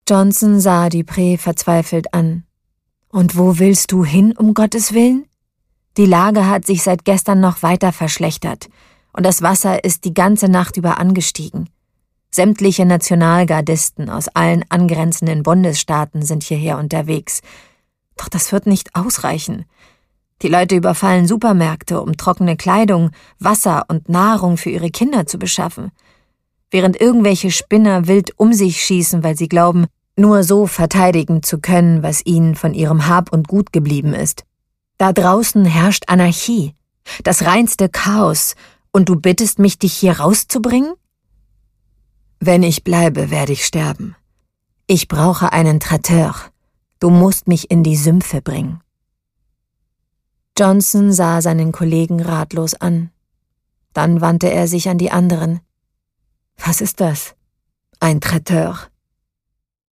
Johnson sah Dupré verzweifelt an. »Und wo willst du hin, um Gottes Willen? Die Lage hat sich seit gestern noch weiter verschlechtert und das Wasser ist die ganze Nacht über angestiegen. Sämtliche Nationalgardisten aus allen angrenzenden Bundesstaaten sind hierher unterwegs. Doch das wird nicht ausreichen. Die Leute überfallen Supermärkte, um trockene Kleidung, Wasser und Nahrung für ihre Kinder zu beschaffen. Während irgendwelche Spinner wild um sich schießen, weil sie glauben, nur so verteidigen zu können, was ihnen von ihrem Hab und Gut geblieben ist. Da draußen herrscht Anarchie, das reinste Chaos, und du bittest mich, dich hier rauszubringen? Wenn ich bleibe, werde ich sterben. Ich brauche einen Traiteur. Du musst mich in die Sümpfe bringen.« Johnson sah seinen Kollegen ratlos an. Dann wandte er sich an die anderen. »Was ist das?« »Ein Traiteur«,